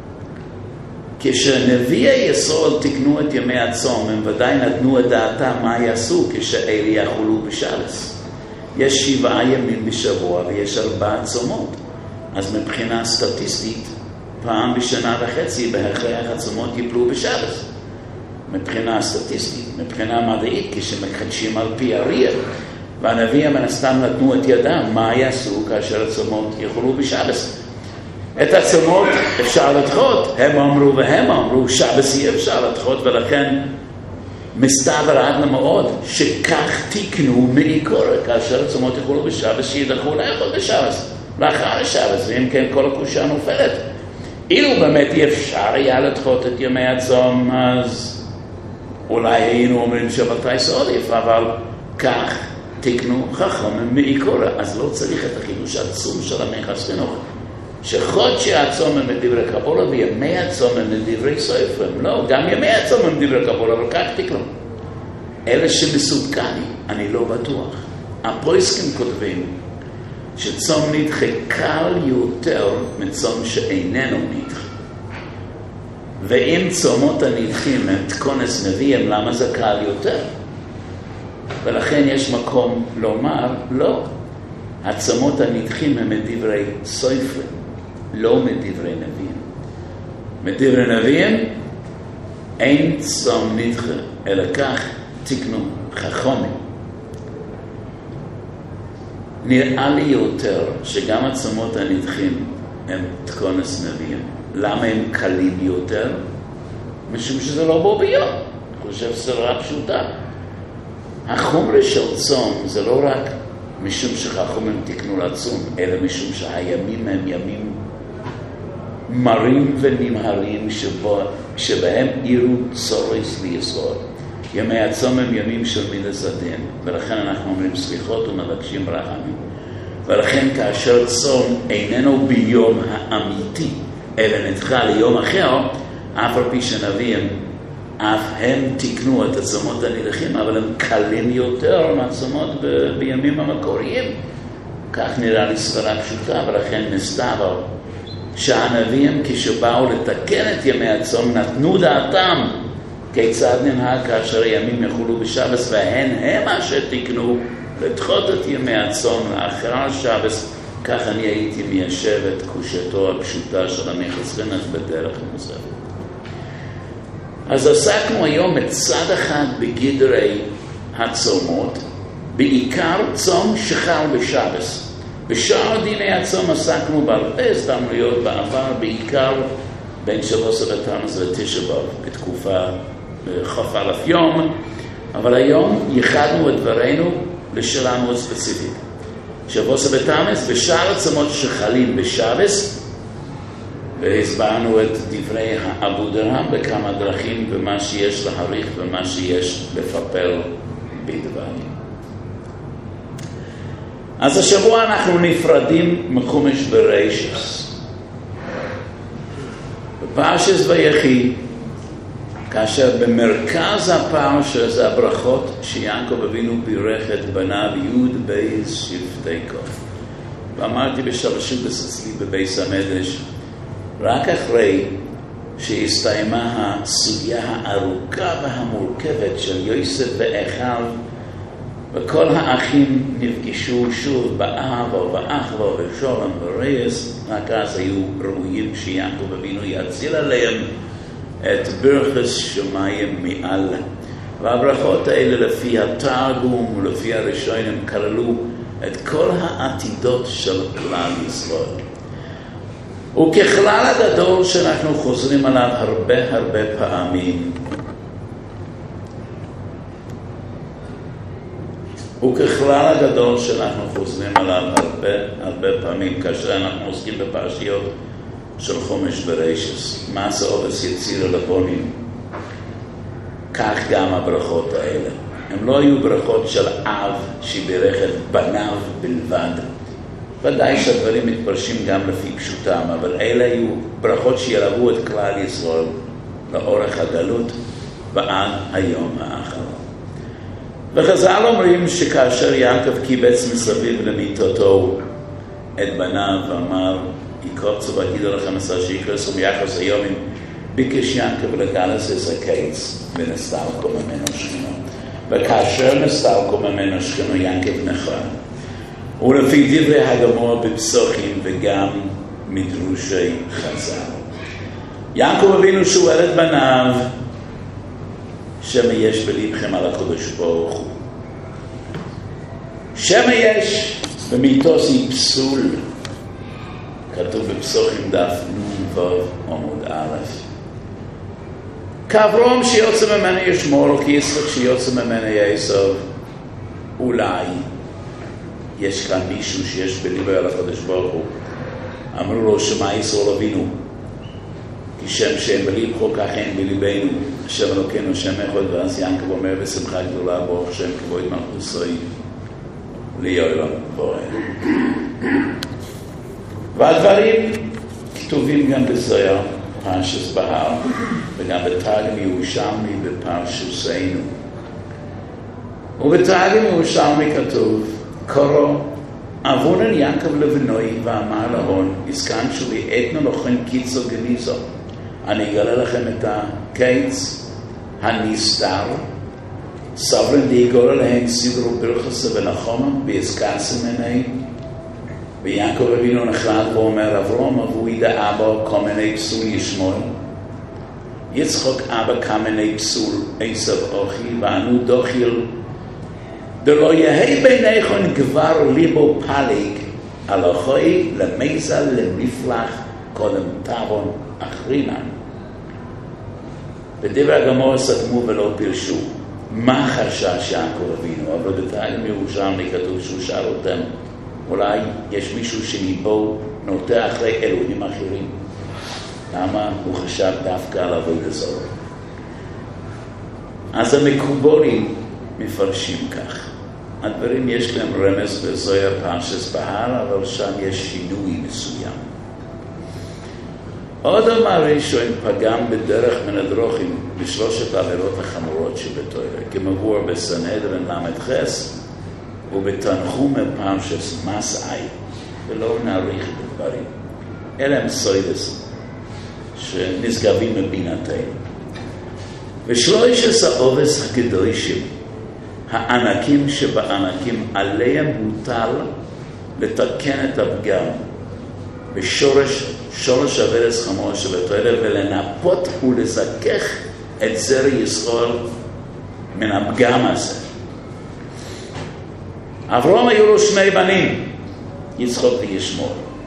כשנביאי היסוד תקנו את ימי הצום, הם ודאי נתנו את דעתם מה יעשו כשאלה יחולו בשבס. יש שבעה ימים בשבוע ויש ארבעה צומות. אז מבחינה סטטיסטית, פעם בשנה וחצי בהכרח הצומות ייפלו בשבס. מבחינה סטטיסטית, מבחינה מדעית, כשמקדשים על פי אריה, והנביאים מן הסתם נתנו את ידם, מה יעשו כאשר הצומות יחולו בשבס. את הצומות אפשר לדחות, הם אמרו והם אמרו, שבס אי אפשר לדחות, ולכן מסתבר עד מאוד שכך תקנו מעיקור, כאשר הצומות יחולו בשבס, שידחו לאכול בשבס, לאחר השבס, ואם כן כל הקושה נופלת. אילו באמת אי אפשר היה לדחות את ימי הצום, אז אולי היינו אומרים שבתאי סעודיף, אבל כך תקנו חכמים מעיקור, אז לא צריך את החידוש העצום של המנחס חינוך. שחודשי הצום הם מדברי קבולה וימי הצום הם מדברי סופרים. לא, גם ימי הצום הם מדברי קבולה, אבל כך תקנו. אלה שמסודקני, אני לא בטוח. הפויסקים כותבים שצום נדחה קל יותר מצום שאיננו נדחה. ואם צומות הנדחים הם תקונס נביאים, למה זה קל יותר? ולכן יש מקום לומר, לא. הצומות הנדחים הם מדברי סופרים, לא מדברי נביאים. מדברי נביאים אין צום נדחה, אלא כך תקנו חכמים. נראה לי יותר שגם הצומות הנדחים הם תקונס נביאים. למה הם קלים יותר? משום שזה לא בו ביום. אני חושב שזה רק פשוטה. החומר של צום זה לא רק משום שחכמים תקנו לצום, אלא משום שהימים הם ימים מרים ונמהרים שבו, שבהם עירו צורס ליסוד. ימי הצום הם ימים של מידת הדין, ולכן אנחנו אומרים סליחות ומבקשים רחמים. ולכן כאשר צום איננו ביום האמיתי, אלא נדחה ליום אחר, אף על פי שנביאים, אף הם תקנו את הצומות הנדחים, אבל הם קלים יותר מהצומות ב- בימים המקוריים. כך נראה לי סברה פשוטה, ולכן מסתבר שהנביאים כשבאו לתקן את ימי הצום נתנו דעתם כיצד ננהג כאשר הימים יחולו בשבס, והן הם אשר תקנו לדחות את ימי הצום לאחר השבס. כך אני הייתי מיישב את קושתו הפשוטה של המנחס חינוך בדרך נוספת. אז עסקנו היום מצד אחד בגדרי הצומות, בעיקר צום שחל בשבס. בשאר דיני הצום עסקנו בהרבה הזדמנויות בעבר, בעיקר בין שבוס בתמוז ותשעה באב, בתקופה חוף אלף יום, אבל היום ייחדנו את דברינו לשאלה מאוד ספציפית. שבוס בתמוז ושאר הצומות שחלים בשבס, והסברנו את דברי האבו דרהם בכמה דרכים ומה שיש להעריך ומה שיש לפפל בדברים. אז השבוע אנחנו נפרדים מחומש ברישס. בפרשס ויחי, כאשר במרכז הפרשה זה הברכות שיעקב אבינו בירך את בניו י' בייס שבטי קוף. ואמרתי בשלושים אצלי בבייס המדרש, רק אחרי שהסתיימה הסוגיה הארוכה והמורכבת של יוסף ואחיו וכל האחים נפגשו שוב באב ובאחווה ובשולם ורייס, רק אז היו ראויים שיעקב אבינו יציל עליהם את ברכס שמיים מעל. והברכות האלה לפי התרגום ולפי הראשונים כללו את כל העתידות של כלל ישראל. וככלל הגדול שאנחנו חוזרים עליו הרבה הרבה פעמים, וככלל הגדול שאנחנו חוזרים עליו הרבה הרבה פעמים כאשר אנחנו עוסקים בפרשיות של חומש בראשית, מעשה עובס יציר לבונים, כך גם הברכות האלה. הם לא היו ברכות של אב שבירך את בניו בלבד. ודאי שהדברים מתפרשים גם לפי פשוטם, אבל אלה היו ברכות שילוו את כלל ישראל לאורך הגלות ועד היום האחרון. וחז"ל אומרים שכאשר יעקב קיבץ מסביב למיטתו את בניו ואמר, יקרוצו ויגידו לכם עשר שיקרסו מיחס היומים, ביקש יעקב לגלס את הקיץ ונסתלקו ממנו שכנו. וכאשר נסתלקו ממנו שכנו יעקב נחרד. ולפי דברי הגמור בפסוחים וגם מדרושי חז"ל, יעקב אבינו שואל את בניו, שמה יש בליבכם על הקדוש ברוך הוא? שמה יש במיתוסי פסול, כתוב בפסוחים דף נון וו עמוד א'. כאברום שיוצא ממנו ישמור, כי יצחק שיוצא ממנו יעשו. אולי יש כאן מישהו שיש בליבו על הקדוש ברוך הוא. אמרו לו, שמע ישראל אבינו, כי שם שם בליב כל כך אין בליבנו, השם אלוקינו שם אחד. ואז יעקב אומר בשמחה גדולה, ברוך שם כבוד מלכותו לעולם ועד. והדברים כתובים גם בזוהר, פרשת בהר, וגם בתרגם ירושלמי בפרשתנו. ובתרגם ירושלמי כתוב, קורו אבונן יעקב לבנוי ואמר להון, הסכנשו לי אתנו לכם קיצו גניזו. אני אגלה לכם את הקיץ הנסתר, סברן דיגור עליהם סידרו ברכסה ונחומה ויסקסם עיני. ויעקב אבינו נחרד ואומר, אברום אבו ידע אבא כמיני פסול ישמעאל, יצחק אבא כמיני פסול עשו אוכי, ואנו דוחיל דלא יהי ביניכם גבר ליבו פליג על אחוי למזל למפלח קודם תבון אחרינן. בדברי הגמור סתמו ולא פירשו מה חשש יעקב אבינו, אבל בתרגם ירושלמי כתוב שהוא שאל אותם, אולי יש מישהו שליבו נוטה אחרי אלוהים אחרים, למה הוא חשב דווקא על עבודה זרה? אז המקובלים מפרשים כך. הדברים יש להם רמז בזוהר פרשת בהר, אבל שם יש שינוי מסוים. עוד אמר ראשון פגם בדרך מן הדרכים בשלושת העבירות החמורות שבתורה, כמבואר בסנהדרין למד חס ובתנחום פרשת מסעי, ולא נאריך בדברים. אלה הם סוידס שנשגבים מבינתנו. ושלושת העובס הקדושים, הענקים שבענקים, עליהם הוטל לתקן את הפגם בשורש שורש עבירס חמור שבתורה, ולנפות ולזכך את זרע ישראל מן הפגם הזה. אברהם היו לו שני בנים, יצחק וישמעאל,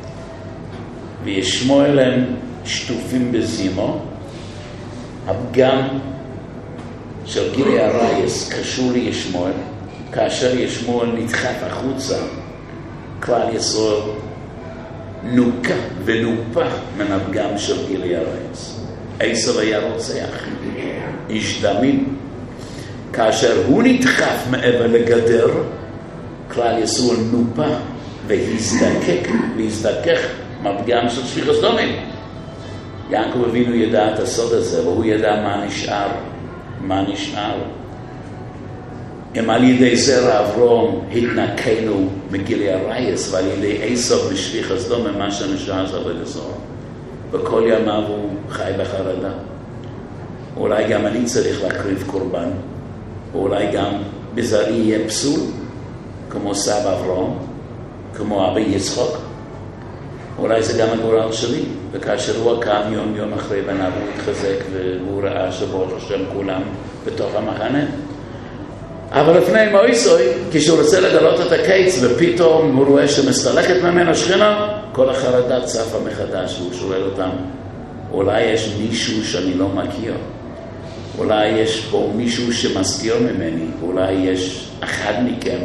וישמעאל הם שטופים בזימו. הפגם של גילי הרייס קשור לישמעאל. כאשר ישמעאל נדחק החוצה, כלל ישראל נוקה ונופה מן הפגם של גילי הרייס. עשו היה רוצח, איש דמים. כאשר הוא נדחף מעבר לגדר, כלל ישראל נופה והזדקק והזדכך מהפגם של שפיכות דמים. יעקב אבינו ידע את הסוד הזה, והוא ידע מה נשאר. מה נשאר? אם על ידי זרע אברהם התנקנו מגילי הרייס, ועל ידי עשו משפיכות דמים, מה שנשאר זה עבודה זרה. וכל ימיו הוא חי בחרדה. אולי גם אני צריך להקריב קורבן, ואולי גם בזרעי יהיה פסול, כמו סבא אברהם, כמו אבא יצחק. אולי זה גם הגורל שלי, וכאשר הוא קם יום יום אחרי בניו הוא התחזק והוא ראה שברוך השם כולם בתוך המחנה. אבל לפני מויסוי, כשהוא רוצה לגלות את הקיץ ופתאום הוא רואה שמסתלקת ממנו שכינה, כל החרדה צפה מחדש והוא שואל אותם, אולי יש מישהו שאני לא מכיר, אולי יש פה מישהו שמסתיר ממני, אולי יש אחד מכם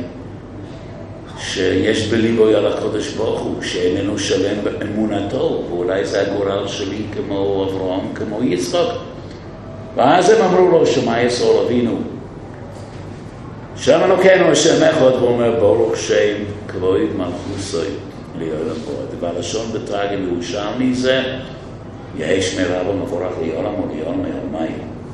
שיש בליבו על הקודש ברוך הוא, שאיננו שלם באמונתו, ואולי זה הגורל שלי כמו אברהם, כמו יצחק. ואז הם אמרו לו, שמע ישראל אבינו, שם אלוקינו השם אחד, הוא אומר, ברוך שם כבוד מלכותו לעולם ועד. והלשון בתרגם ירושלמי זה, יהי שמרה ומבורך לעולם ולעולם לעולמי.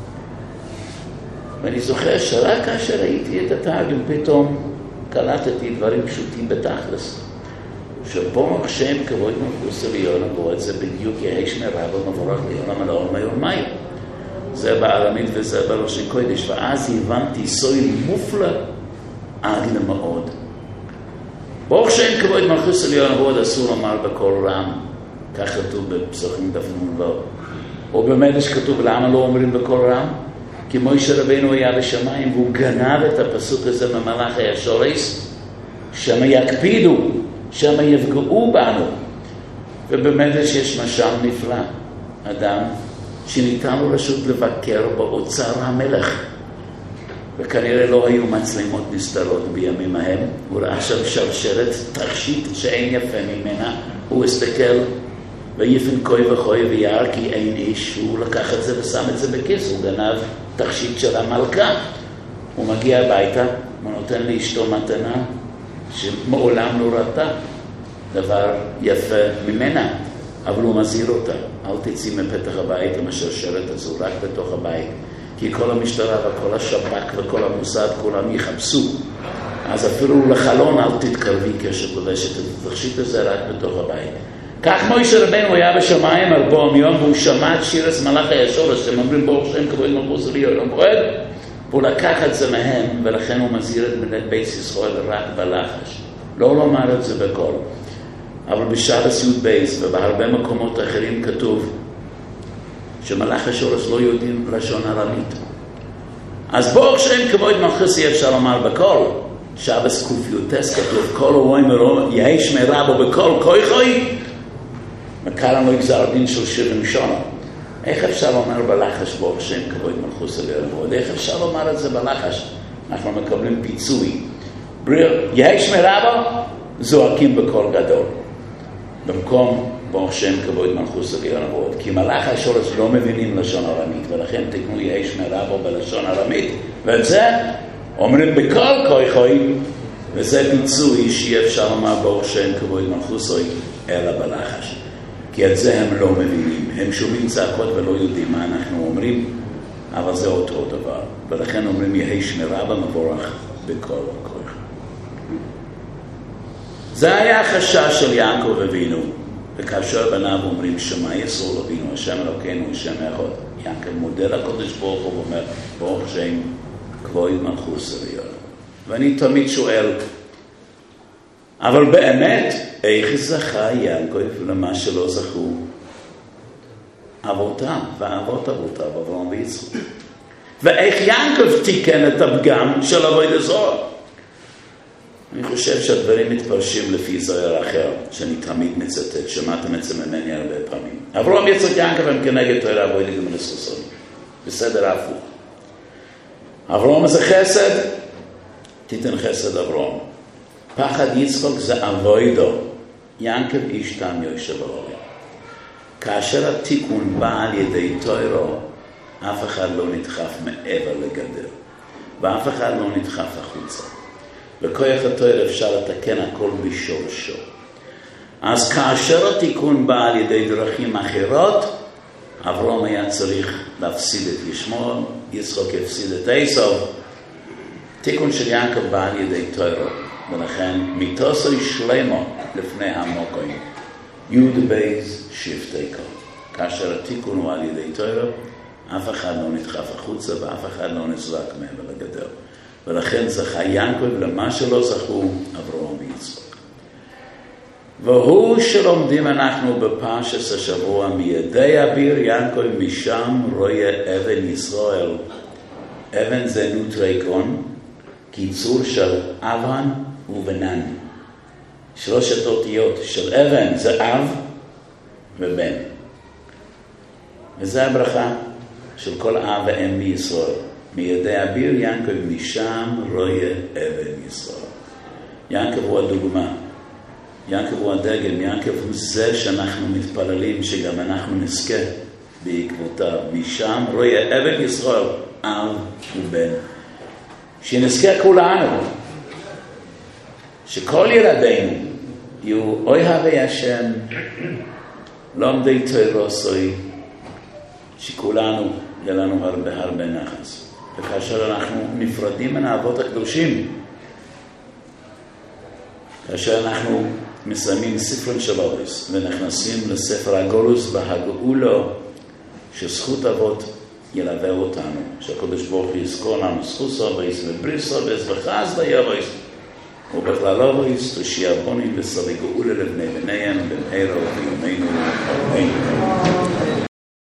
ואני זוכר שרק כאשר ראיתי את התרגם, פתאום קלטתי דברים פשוטים בתכלס. שברוך שם כבוד מלכותו לעולם ועד, זה בדיוק יהי שמרה ומבורך לעולם ולעולמי לעולמי. זה בארמית וזה בראשי קודש, ואז הבנתי סוי מופלא עד למאוד. ברוך שם כבוד מלכותו לעולם ועד אסור לומר בקול רם, כך כתוב בפסוקים דף נ"ו. או במדרש כתוב למה לא אומרים בקול רם? כי משה רבינו היה בשמיים והוא גנב את הפסוק הזה ממלאכי השורש, שמה יקפידו, שמה יפגעו בנו. ובמדרש יש משל נפלא, אדם שניתן לו רשות לבקר באוצר המלך, וכנראה לא היו מצלמות נסתרות בימים ההם. הוא ראה שם שרשרת תכשיט שאין יפה ממנה, הוא הסתכל ויפן כוי וכוי וירא כי אין איש, הוא לקח את זה ושם את זה בכיס, הוא גנב תכשיט של המלכה. הוא מגיע הביתה, הוא נותן לאשתו מתנה שמעולם לא ראתה דבר יפה ממנה, אבל הוא מזהיר אותה, אל תצאי מפתח הבית עם השרשרת הזו, רק בתוך הבית, כי כל המשטרה וכל השב"כ וכל המוסד כולם יחפשו, אז אפילו לחלון אל תתקרבי כשאת לובשת את התכשיט הזה, רק בתוך הבית. כך משה רבנו היה בשמיים ארבעים יום, והוא שמע את שירת מלאכי השורש, הם אומרים ברוך שם כבוד מלכותו לעולם ועד, והוא לקח את זה מהם, ולכן הוא מזהיר את בני בית ישראל רק בלחש, לא לומר את זה בקול. אבל בשבס י' בייס ובהרבה מקומות אחרים כתוב שמלאך השורש לא יודעים לשון ארמית. אז ברוך שם כבוד מלכותו אפשר לומר בקול. שבס קופיוטס כתוב כל הרואים מרום יהי שמרה בו בקול כויכוי, מכאן לא יגזר דין של שבעים שנה. איך אפשר לומר בלחש ברוך שם כבוד מלכותו לעולם ועד? איך אפשר לומר את זה בלחש? אנחנו מקבלים פיצוי. יהי שמרה בו זועקים בקול גדול, במקום ברוך שם כבוד מלכותו לעולם ועד, כי מלאך השורש לא מבינים לשון ארמית, ולכן תקנו יהי שמרה בו בלשון ארמית, ואת זה אומרים בקול כויכוי, וזה פיצוי שיהיה אפשר לומר ברוך שם כבוד מלכותו אלא בלחש, כי את זה הם לא מבינים, הם שומעים צעקות ולא יודעים מה אנחנו אומרים, אבל זה אותו דבר, ולכן אומרים יהי שמרה במבורך בקול כויכוי. זה היה החשש של יעקב אבינו, וכאשר בניו אומרים שמע ישראל אבינו, השם אלוקינו, השם אחד, יעקב מודה לקדוש ברוך הוא ואומר ברוך שם כבוד מלכותו לעולם. ואני תמיד שואל, אבל באמת, איך זכה יעקב למה שלא זכו אבותיו ואבות אבותיו, אברהם ויצחק? ואיך יעקב תיקן את הפגם של עבודת זרה? אני חושב שהדברים מתפרשים לפי זוהר אחר, שאני תמיד מצטט, שמעתם את זה ממני הרבה פעמים. אברהם יצחק יעקב הם כנגד תורה עבודת גמליאל, בסדר הפוך. אברהם זה חסד, תיתן חסד אברהם. פחד יצחק זה עבודה, יעקב איש תם יושב העולם. כאשר התיקון בא על ידי תורה, אף אחד לא נדחף מעבר לגדר, ואף אחד לא נדחף החוצה. בכוח התורה אפשר לתקן הכל בשורשו. אז כאשר התיקון בא על ידי דרכים אחרות, אברהם היה צריך להפסיד את ישמעאל, יצחק הפסיד את עשיו. תיקון של יעקב בא על ידי תורה, ולכן מיתוסו שלמה לפני המוקרים. יוד בייז שבטי כל. כאשר התיקון הוא על ידי תורה, אף אחד לא נדחף החוצה ואף אחד לא נזרק מעבר לגדר. ולכן זכה יעקב למה שלא זכו אברהם ויצחק. והוא שלומדים אנחנו בפרשת השבוע, מידי אביר יעקב משם רואה אבן ישראל. אבן זה נוטריקון, קיצור של אבן ובנן. שלושת אותיות של אבן זה אב ובן. וזה הברכה של כל אב ואם בישראל. מידי אביר יעקב משם רואה אבן ישראל. יעקב הוא הדוגמה. יעקב הוא הדגם. יעקב הוא זה שאנחנו מתפללים שגם אנחנו נזכה בעקבותיו. משם רואה אבן ישראל, אב ובן. שנזכה כולנו. שכל ילדינו יהיו אוהבי השם, לומדי תורה סוי, שכולנו יהיה לנו הרבה הרבה נחס. וכאשר אנחנו נפרדים מן האבות הקדושים, כאשר אנחנו מסיימים ספר שבועס ונכנסים לספר הגולוס והגאולו, שזכות אבות ילווה אותנו, שהקדוש ברוך הוא יזכור לנו זכות סובייס ובריס סובייס וחז ויובייס, ובכלל אובייס תשיע בונים וסורי גאולה לבני בניהם במהרה ובימינו. אמן.